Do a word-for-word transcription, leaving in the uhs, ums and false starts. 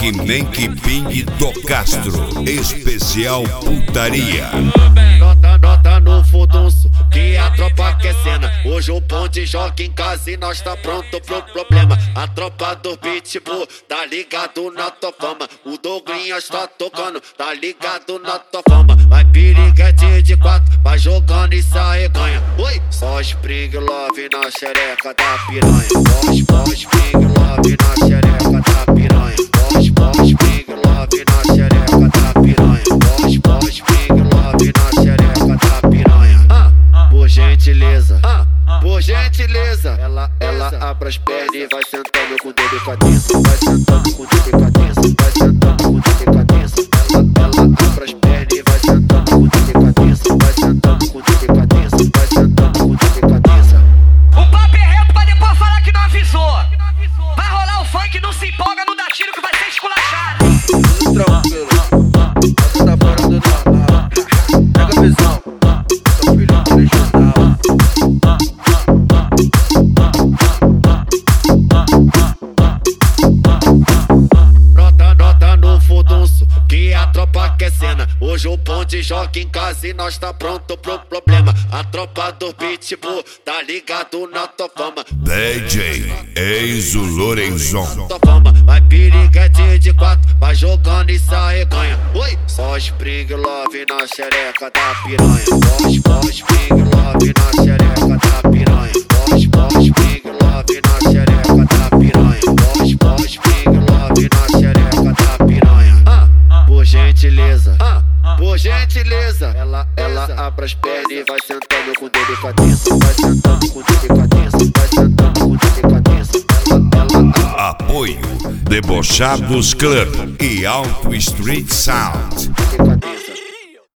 Rockman Ping do Castro, especial putaria. Nota, nota no furdunço, que a tropa quer cena. Hoje o bonde joga em casa e nós tá pronto pro problema. A tropa do Pitbull tá ligado na tua fama. O Douglinhas tá tocando, tá ligado na tua fama. Vai piriguete de quatro, vai jogando e sai ganha. Oi, só Spring Love na xereca da piranha. Pós, pós, Spring Love na xereca da piranha. Pós, pós, Spring Love na xereca da piranha. Pós, pós, Spring Love na xereca da piranha. Ah, por gentileza, ah, por gentileza. Ela, ela abre as pernas e vai sentando com delicadeza. Vai sentando com delicadeza. Vai sentando com delicadeza. Ela, ela abre as pernas e vai sentando com delicadeza. Vai sentando com delicadeza. Vai sentando com delicadeza. O papo é reto pra depois falar que não avisou. Vai rolar o funk, não se empolga, não dá tiro que vai ser esculachado. Tudo tranquilo, essa tá fora do normal. Pega a visão, seu filho original. Nota, nota no furdunço, que a tropa quer cena. Hoje o bonde joga em casa e nós tá pronto pro problema. A tropa do Pitbull tá ligado na tua fama. D J Enzo Lorenzon. Tua fama, vai piriguete de quatro, vai jogando e sai ganha. Oi, só Spring Love na xereca da piranha. Pós, pós, Spring Love na xereca da piranha. Pós, pós, Spring Love na xereca da piranha. Pós, pós, Spring Love na xereca da piranha. Ah, por gentileza, ah, por gentileza. Ela, ela abre as pernas e vai sentando com delicadeza. Vai sentando com delicadeza. Vai sentando com delicadeza. Ela, ela Apoio Debochados Club e Alto Street Sound. abre